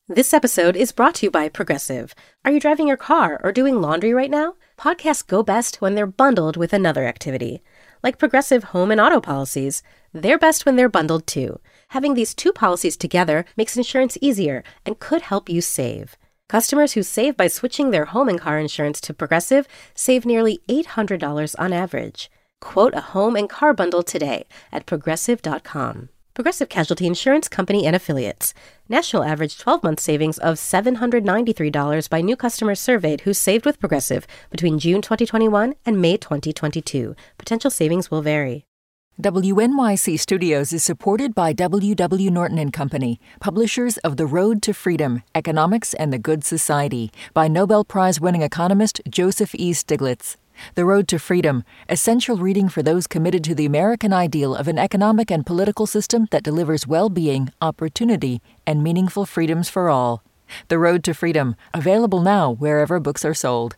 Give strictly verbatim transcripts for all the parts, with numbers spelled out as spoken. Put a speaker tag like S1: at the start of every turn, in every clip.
S1: This episode is brought to you by Progressive. Are you driving your car or doing laundry right now? Podcasts go best when they're bundled with another activity. Like Progressive home and auto policies, they're best when they're bundled too. Having these two policies together makes insurance easier and could help you save. Customers who save by switching their home and car insurance to Progressive save nearly eight hundred dollars on average. Quote a home and car bundle today at progressive dot com. Progressive Casualty Insurance Company and Affiliates. National average twelve-month savings of seven hundred ninety-three dollars by new customers surveyed who saved with Progressive between June twenty twenty-one and May twenty twenty-two. Potential savings will vary.
S2: W N Y C Studios is supported by W W. Norton and Company, publishers of The Road to Freedom, Economics and the Good Society, by Nobel Prize-winning economist Joseph E. Stiglitz. The Road to Freedom, essential reading for those committed to the American ideal of an economic and political system that delivers well-being, opportunity, and meaningful freedoms for all. The Road to Freedom, available now wherever books are sold.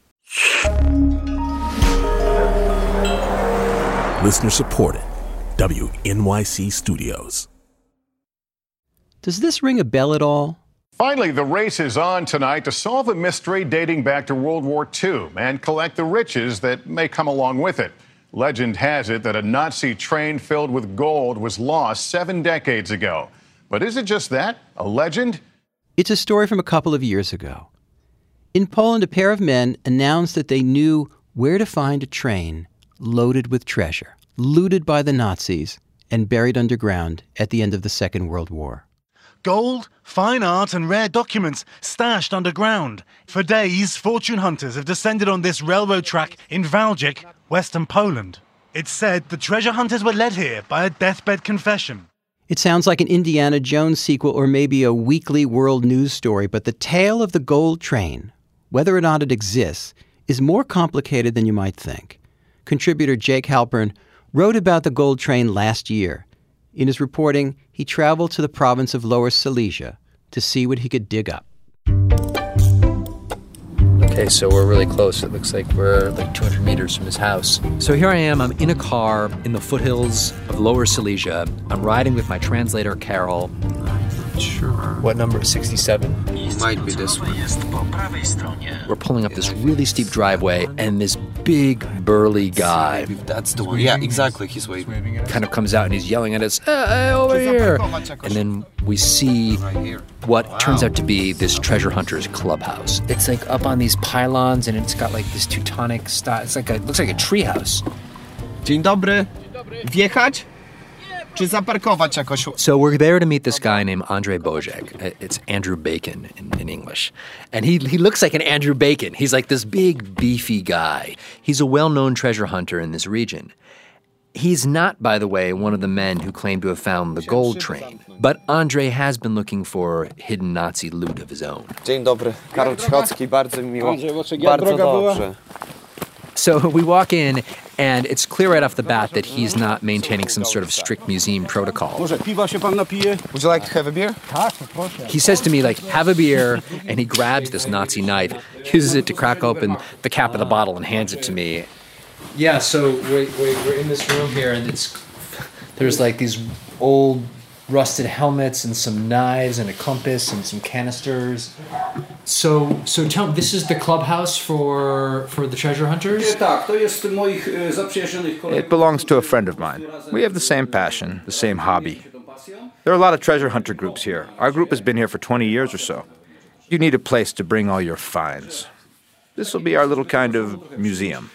S3: Listener supported. W N Y C Studios.
S4: Does this ring a bell at all?
S5: Finally, the race is on tonight to solve a mystery dating back to World War Two and collect the riches that may come along with it. Legend has it that a Nazi train filled with gold was lost seven decades ago. But is it just that, a legend?
S4: It's a story from a couple of years ago. In Poland, a pair of men announced that they knew where to find a train loaded with treasure, looted by the Nazis and buried underground at the end of the Second World War.
S6: Gold, fine art and rare documents stashed underground. For days, fortune hunters have descended on this railroad track in Wałbrzych, western Poland. It's said the treasure hunters were led here by a deathbed confession.
S4: It sounds like an Indiana Jones sequel or maybe a weekly world news story, but the tale of the gold train, whether or not it exists, is more complicated than you might think. Contributor Jake Halpern wrote about the gold train last year. In his reporting, he traveled to the province of Lower Silesia to see what he could dig up.
S7: Okay, so we're really close. It looks like we're like two hundred meters from his house. So here I am. I'm in a car in the foothills of Lower Silesia. I'm riding with my translator, Carol.
S8: Sure.
S7: What number? sixty-seven?
S8: Might be this one.
S7: We're pulling up this really steep driveway, and this big, burly guy.
S8: That's the one. Yeah, exactly. He's waving.
S7: Kind of comes out and he's yelling at us, hey, over here. And then we see what turns out to be this treasure hunter's clubhouse. It's like up on these pylons, and it's got like this Teutonic style. It's like a, it looks like a treehouse.
S8: Dzień dobry. Wjechać? Czy zaparkować jakoś?
S7: So we're there to meet this guy named Andrzej Boziek. It's Andrew Bacon in, in English. And he he looks like an Andrew Bacon. He's like this big, beefy guy. He's a well-known treasure hunter in this region. He's not, by the way, one of the men who claim to have found the gold train. But Andrzej has been looking for hidden Nazi loot of his own.
S8: Dzień dobry. Karol Cichocki, bardzo mi miło. Bardzo dobrze.
S7: So we walk in, and it's clear right off the bat that he's not maintaining some sort of strict museum protocol.
S8: Would you like to have a beer?
S7: He says to me, like, have a beer, and he grabs this Nazi knife, uses it to crack open the cap of the bottle, and hands it to me. Yeah, so we, we, we're in this room here, and it's there's like these old rusted helmets and some knives and a compass and some canisters. So, so tell me, this is the clubhouse for for the treasure hunters?
S9: It belongs to a friend of mine. We have the same passion, the same hobby. There are a lot of treasure hunter groups here. Our group has been here for twenty years or so. You need a place to bring all your finds. This will be our little kind of museum.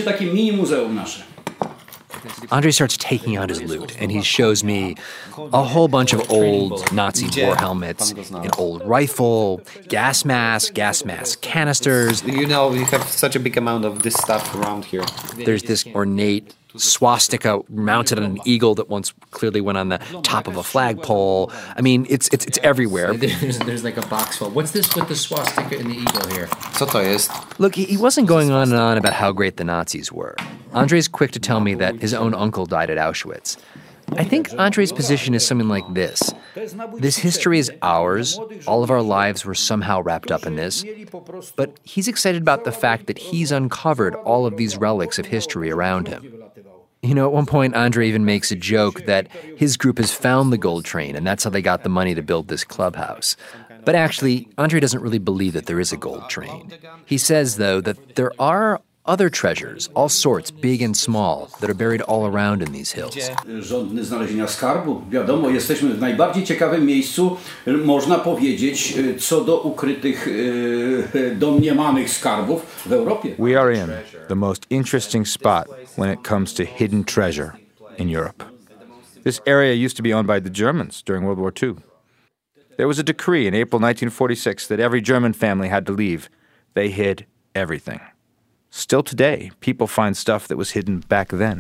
S7: Andrzej starts taking out his loot, and he shows me a whole bunch of old Nazi war helmets, an old rifle, gas mask, gas mask canisters.
S8: You know, we have such a big amount of this stuff around here.
S7: There's this ornate swastika mounted on an eagle that once clearly went on the top of a flagpole. I mean, it's it's it's everywhere.
S10: There's, there's like a box full. What's this with the swastika and the eagle here?
S8: Co to jest?
S7: Look, he, he wasn't going on and on about how great the Nazis were. Andrzej's quick to tell me that his own uncle died at Auschwitz. I think Andrzej's position is something like this. This history is ours. All of our lives were somehow wrapped up in this. But he's excited about the fact that he's uncovered all of these relics of history around him. You know, at one point, Andrzej even makes a joke that his group has found the gold train, and that's how they got the money to build this clubhouse. But actually, Andre doesn't really believe that there is a gold train. He says, though, that there are other treasures, all sorts, big and small, that are buried all around in these hills.
S11: Żądny znalezienia skarbu. Wiadomo, jesteśmy w najbardziej ciekawym miejscu, można powiedzieć, co do ukrytych, domniemanych skarbów w Europie.
S9: We are in the most interesting spot when it comes to hidden treasure in Europe. This area used to be owned by the Germans during World War Two. There was a decree in April nineteen forty-six that every German family had to leave. They hid everything. Still today, people find stuff that was hidden back then.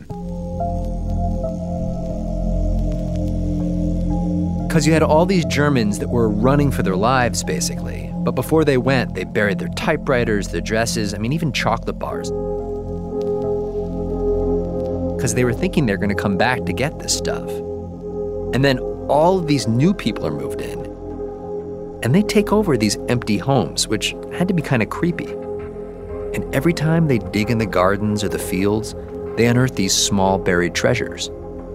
S7: Because you had all these Germans that were running for their lives, basically. But before they went, they buried their typewriters, their dresses, I mean, even chocolate bars. Because they were thinking they're going to come back to get this stuff. And then all of these new people are moved in. And they take over these empty homes, which had to be kind of creepy. And every time they dig in the gardens or the fields, they unearth these small buried treasures.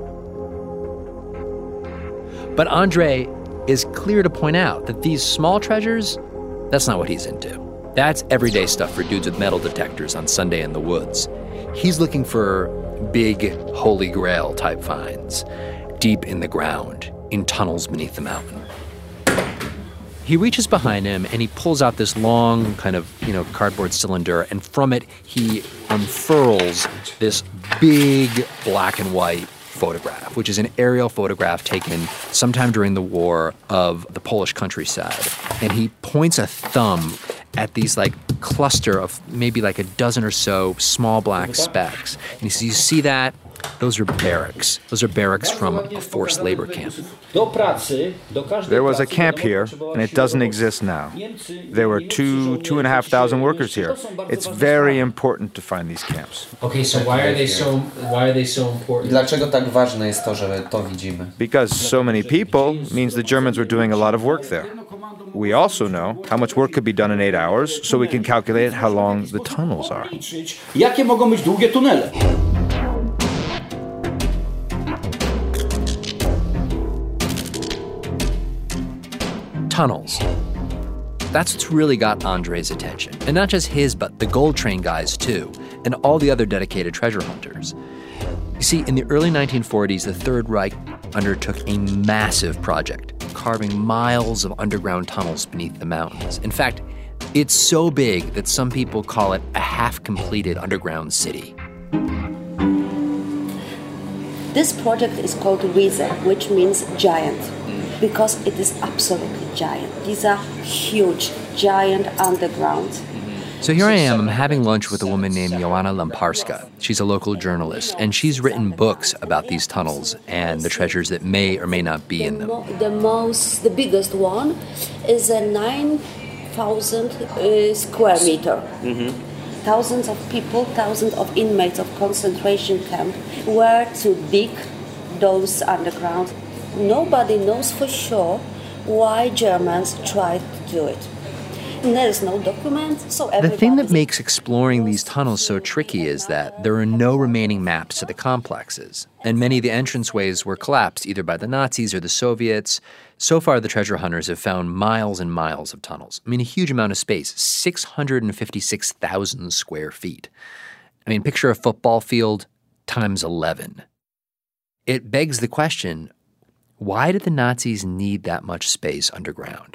S7: But Andre is clear to point out that these small treasures, that's not what he's into. That's everyday stuff for dudes with metal detectors on Sunday in the woods. He's looking for big Holy Grail type finds, deep in the ground, in tunnels beneath the mountain. He reaches behind him and he pulls out this long kind of, you know, cardboard cylinder, and from it he unfurls this big black and white photograph, which is an aerial photograph taken sometime during the war of the Polish countryside. And he points a thumb at these like cluster of maybe like a dozen or so small black specks. And he says, you see that? Those are barracks. Those are barracks from a forced labor camp.
S9: There was a camp here, and it doesn't exist now. There were two, two and a half thousand workers here. It's very important to find these camps.
S10: Okay, so why are they so why are they so important?
S8: Dlaczego tak ważne jest to, że to widzimy?
S9: Because so many people means the Germans were doing a lot of work there. We also know how much work could be done in eight hours, so we can calculate how long the tunnels are.
S11: Jakie mogą być długie tunele?
S7: Tunnels. That's what's really got Andre's attention. And not just his, but the Gold Train guys too, and all the other dedicated treasure hunters. You see, in the early nineteen forties, the Third Reich undertook a massive project, carving miles of underground tunnels beneath the mountains. In fact, it's so big that some people call it a half-completed underground city.
S12: This project is called Riese, which means giant, because it is absolutely giant. These are huge, giant underground.
S7: So here I am, I'm having lunch with a woman named Joanna Lamparska. She's a local journalist, and she's written books about these tunnels and the treasures that may or may not be in them.
S12: The most, the biggest one is a nine thousand uh, square meter. Mm-hmm. Thousands of people, thousands of inmates of concentration camp were to dig those underground. Nobody knows for sure why Germans tried to do it. And there is no document, so
S7: the thing that makes exploring these tunnels so tricky is that there are no remaining maps to the complexes, and many of the entranceways were collapsed either by the Nazis or the Soviets. So far, the treasure hunters have found miles and miles of tunnels. I mean, a huge amount of space, six hundred fifty-six thousand square feet. I mean, picture a football field times eleven. It begs the question, why did the Nazis need that much space underground?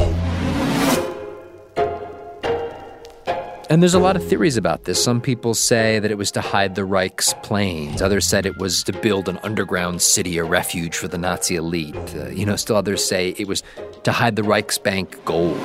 S7: And there's a lot of theories about this. Some people say that it was to hide the Reich's planes. Others said it was to build an underground city, a refuge for the Nazi elite. Uh, you know, still others say it was to hide the Reichsbank gold.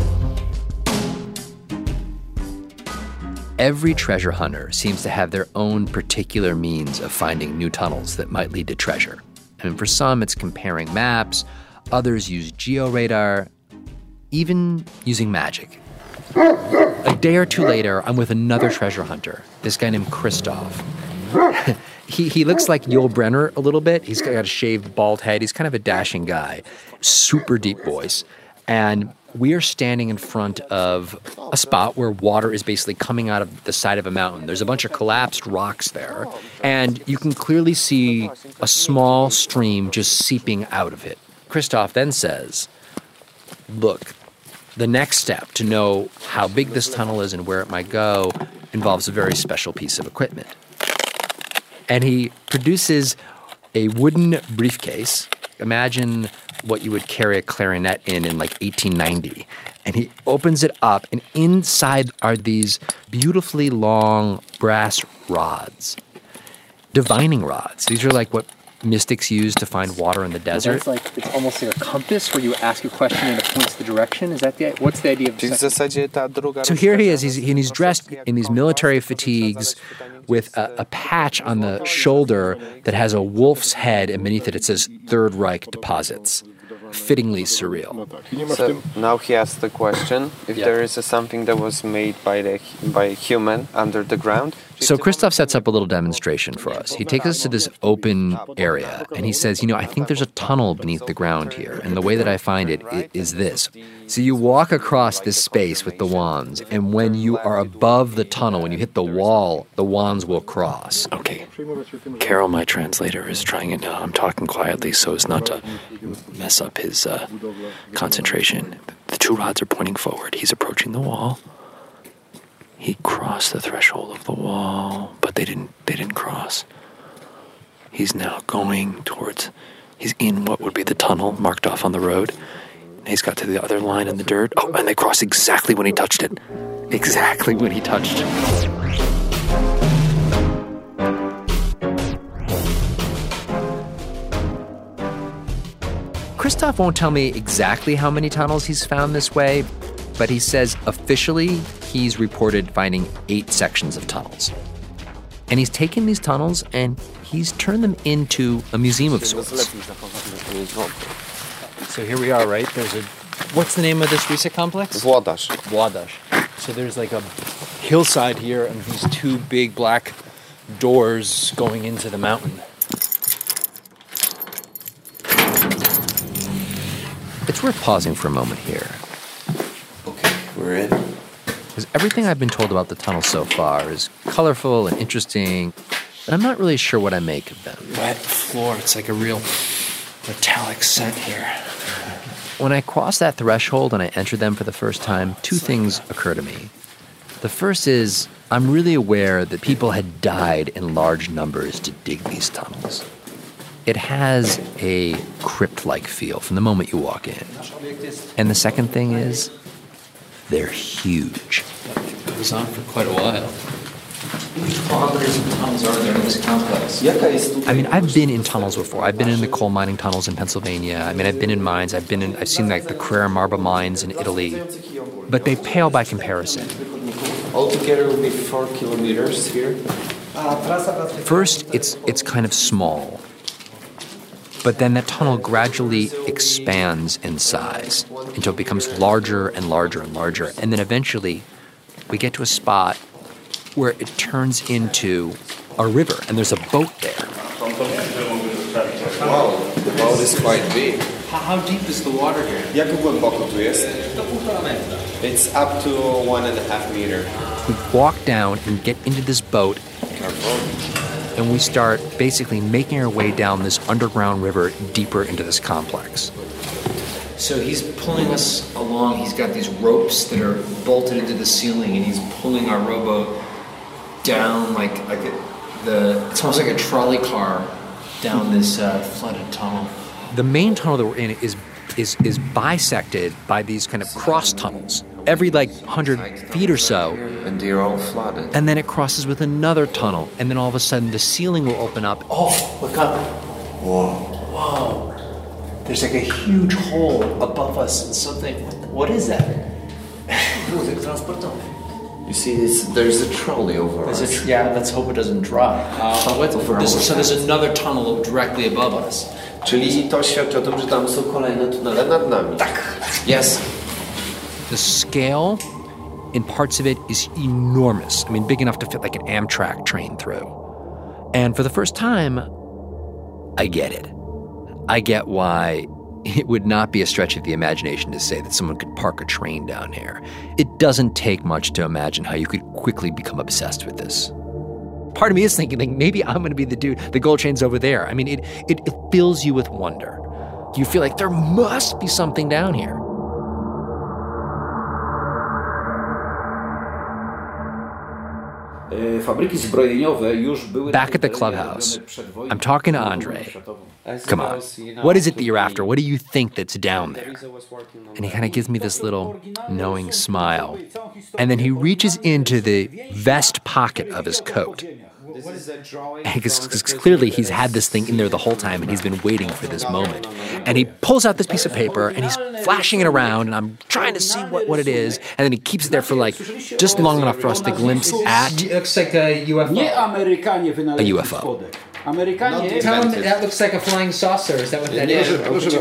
S7: Every treasure hunter seems to have their own particular means of finding new tunnels that might lead to treasure. And for some, it's comparing maps. Others use georadar, even using magic. A day or two later, I'm with another treasure hunter, this guy named Christoph. he he looks like Yul Brynner a little bit. He's got a shaved bald head. He's kind of a dashing guy, super deep voice. And we are standing in front of a spot where water is basically coming out of the side of a mountain. There's a bunch of collapsed rocks there, and you can clearly see a small stream just seeping out of it. Christoph then says, look, the next step to know how big this tunnel is and where it might go involves a very special piece of equipment. And he produces a wooden briefcase. Imagine what you would carry a clarinet in in like eighteen ninety. And he opens it up, and inside are these beautifully long brass rods, divining rods. These are like what mystics use to find water in the desert.
S10: It's like it's almost like a compass where you ask a question and it points the direction. Is that the what's the idea of the
S7: So here he is, he's, and he's dressed in these military fatigues with a, a patch on the shoulder that has a wolf's head, and beneath it it says Third Reich Deposits. Fittingly surreal.
S8: So now he asks the question if
S7: Yeah.
S8: there is a something that was made by the by a human under the ground.
S7: So Christoph sets up a little demonstration for us. He takes us to this open area, and he says, you know, I think there's a tunnel beneath the ground here, and the way that I find it i- is this. So you walk across this space with the wands, and when you are above the tunnel, when you hit the wall, the wands will cross. Okay. Carol, my translator, is trying it now. I'm talking quietly so as not to mess up his uh, concentration. The two rods are pointing forward. He's approaching the wall. He crossed the threshold of the wall, but they didn't they didn't cross. He's now going towards, he's in what would be the tunnel marked off on the road. He's got to the other line in the dirt. Oh, and they crossed exactly when he touched it. Exactly when he touched it. Christoph won't tell me exactly how many tunnels he's found this way, but he says officially he's reported finding eight sections of tunnels. And he's taken these tunnels and he's turned them into a museum of sorts. So here we are, right? There's a, what's the name of this research complex?
S8: Włodarz.
S7: Włodarz. So there's like a hillside here and these two big black doors going into the mountain. It's worth pausing for a moment here.
S8: Okay, we're in.
S7: Because everything I've been told about the tunnel so far is colorful and interesting, but I'm not really sure what I make of them. Wet floor, it's like a real metallic scent here. When I cross that threshold and I enter them for the first time, two things occur to me. The first is I'm really aware that people had died in large numbers to dig these tunnels. It has a crypt-like feel from the moment you walk in. And the second thing is they're huge.
S10: It goes on for quite a while. How many kilometers of tunnels are there in this complex?
S7: I mean, I've been in tunnels before. I've been in the coal mining tunnels in Pennsylvania. I mean, I've been in mines. I've been in. I've seen like the Carrara Marble mines in Italy, but they pale by comparison.
S8: Altogether, will be four kilometers here.
S7: First, it's it's kind of small, but then that tunnel gradually expands in size until it becomes larger and larger and larger, and then eventually, we get to a spot where it turns into a river, and there's a boat there.
S8: Wow, the boat is quite big.
S10: How, how deep is the water here?
S8: Jak głęboko tu jest? It's up to one and a half meter.
S7: We walk down and get into this boat, and we start basically making our way down this underground river deeper into this complex.
S10: So he's pulling us along. He's got these ropes that are bolted into the ceiling, and he's pulling our rowboat down like like a, the. It's almost like a trolley car down this uh, flooded tunnel.
S7: The main tunnel that we're in is is is bisected by these kind of cross tunnels every like hundred feet or so,
S8: And they're all flooded.
S7: and then it crosses with another tunnel, and then all of a sudden the ceiling will open up.
S10: Oh, look up! Whoa! Whoa! There's like a huge hole above us and something. What is that?
S8: You see, this, there's a trolley over
S10: There's
S8: us.
S10: a, yeah, let's hope it doesn't drop. Uh, what, this, so there's another tunnel directly above us.
S8: Czyli to świadczy o tym, że tam są kolejne tunele nad nami. Tak.
S7: Yes. The scale in parts of it is enormous. I mean, big enough to fit like an Amtrak train through. And for the first time, I get it. I get why it would not be a stretch of the imagination to say that someone could park a train down here. It doesn't take much to imagine how you could quickly become obsessed with this. Part of me is thinking, like, maybe I'm going to be the dude, the gold chain's over there. I mean, it, it, it fills you with wonder. You feel like there must be something down here. Back at the clubhouse, I'm talking to Andre. Come on, what is it that you're after? What do you think that's down there? And he kind of gives me this little knowing smile. And then he reaches into the vest pocket of his coat. Because clearly he's had this thing in there the whole time and he's been waiting for this moment. And he pulls out this piece of paper and he's flashing it around and I'm trying to see what, what it is. And then he keeps it there for like just long enough for us to glimpse at
S10: It looks like a U F O.
S7: a U F O.
S10: Tell him that looks like a flying saucer. Is that what that is?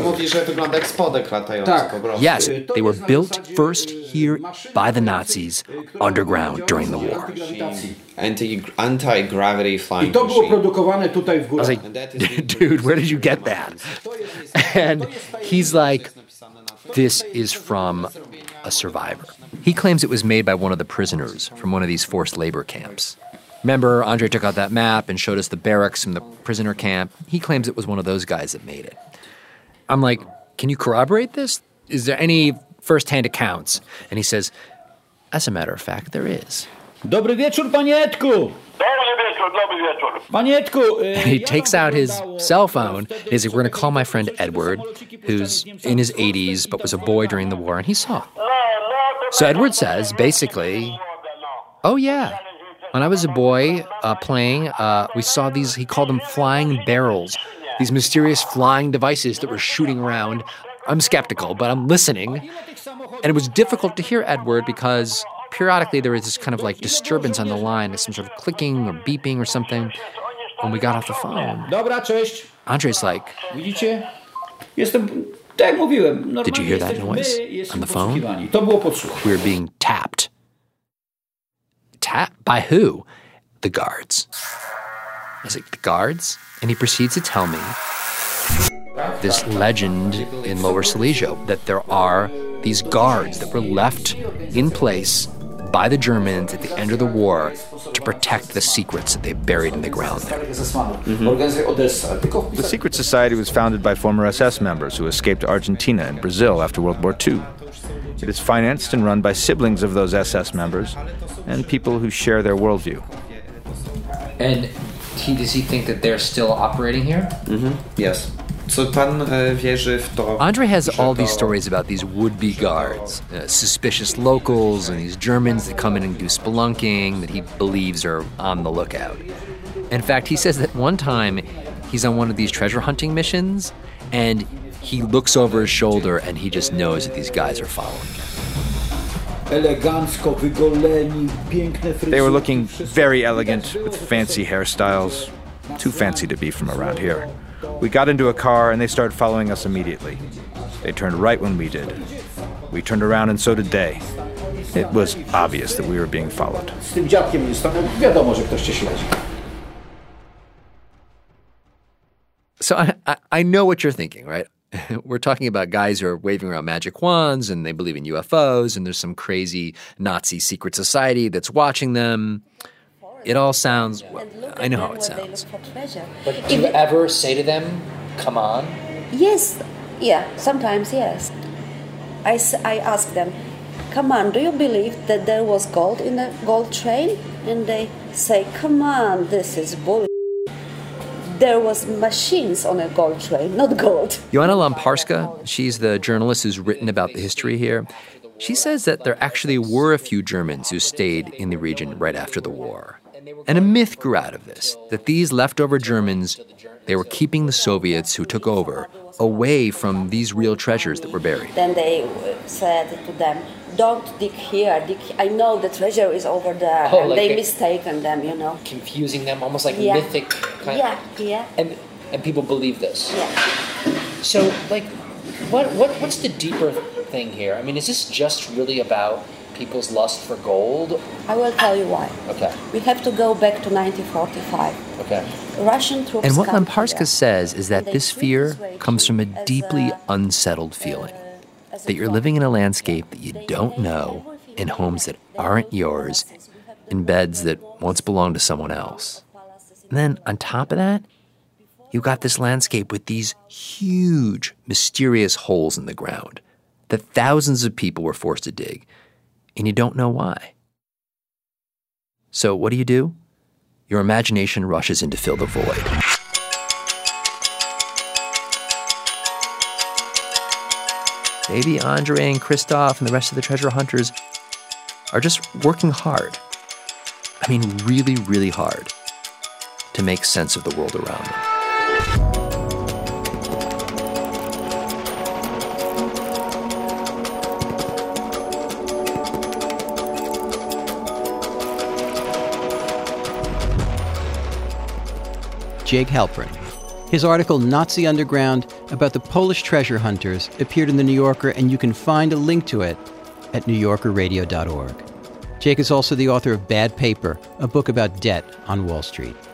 S7: Yes, they were built first here by the Nazis underground during the war.
S8: Anti, anti-gravity flying machine.
S7: I was like, dude, where did you get that? And he's like, this is from a survivor. He claims it was made by one of the prisoners from one of these forced labor camps. Remember, Andre took out that map and showed us the barracks from the prisoner camp. He claims it was one of those guys that made it. I'm like, can you corroborate this? Is there any first-hand accounts? And he says, as a matter of fact, there is.
S11: Dobry wieczór, panie Edku!
S7: And he takes out his cell phone and he's like, we're going to call my friend Edward, who's in his eighties but was a boy during the war, and he saw it. So Edward says, basically, oh yeah, when I was a boy uh, playing, uh, we saw these, he called them flying barrels, these mysterious flying devices that were shooting around. I'm skeptical, but I'm listening. And it was difficult to hear Edward because periodically there was this kind of like disturbance on the line, some sort of clicking or beeping or something. When we got off the phone, Andre's like, did you hear that noise on the phone? We were being tapped. Tapped? By who? The guards. I was like, the guards? And he proceeds to tell me this legend in Lower Silesia that there are these guards that were left in place by the Germans at the end of the war to protect the secrets that they buried in the ground there.
S9: Mm-hmm. The secret society was founded by former S S members who escaped to Argentina and Brazil after World War Two. It is financed and run by siblings of those S S members and people who share their worldview.
S10: And he, does he think that they're still operating here?
S8: Mm-hmm. Yes.
S7: Andre has all these stories about these would-be guards, uh, suspicious locals, and these Germans that come in and do spelunking that he believes are on the lookout. In fact, he says that one time he's on one of these treasure hunting missions, and he looks over his shoulder and he just knows that these guys are following him.
S9: They were looking very elegant with fancy hairstyles, too fancy to be from around here. We got into a car and they started following us immediately. They turned right when we did. We turned around and so did they. It was obvious that we were being followed.
S7: So I, I, I know what you're thinking, right? We're talking about guys who are waving around magic wands and they believe in U F Os and there's some crazy Nazi secret society that's watching them. It all sounds, well, I know how it sounds.
S10: But do you ever say to them, come on?
S12: Yes, yeah, sometimes yes. I, I ask them, come on, do you believe that there was gold in the gold train? And they say, come on, this is bull. There was machines on a gold train, not gold.
S7: Joanna Lamparska, she's the journalist who's written about the history here. She says that there actually were a few Germans who stayed in the region right after the war. And a myth grew out of this, that these leftover Germans, they were keeping the Soviets who took over away from these real treasures that were buried.
S12: Then they said to them, don't dig here, dig here. I know the treasure is over there.
S10: Oh,
S12: and
S10: like
S12: they
S10: it,
S12: mistaken them, you know.
S10: Confusing them, almost like
S12: yeah.
S10: mythic kind
S12: yeah,
S10: of.
S12: Yeah, yeah.
S10: And and people believe this.
S12: Yeah.
S10: So, like, what what what's the deeper thing here? I mean, is this just really about people's lust for gold?
S12: I will tell you why.
S10: Okay.
S12: We have to go back to nineteen forty-five.
S10: Okay.
S12: Russian troops.
S7: And what Lamparska says is that this fear comes from a deeply unsettled feeling, that you're living in a landscape that you don't know, in homes that aren't yours, in beds that once belonged to someone else. And then on top of that, you got this landscape with these huge, mysterious holes in the ground that thousands of people were forced to dig, and you don't know why.
S10: So what do you do? Your imagination rushes in to fill the void. Maybe Andre and Christoph and the rest of the treasure hunters are just working hard. I mean, really, really hard to make sense of the world around them.
S4: Jake Halpern. His article, Nazi Underground, about the Polish treasure hunters, appeared in The New Yorker, and you can find a link to it at new yorker radio dot org. Jake is also the author of Bad Paper, a book about debt on Wall Street.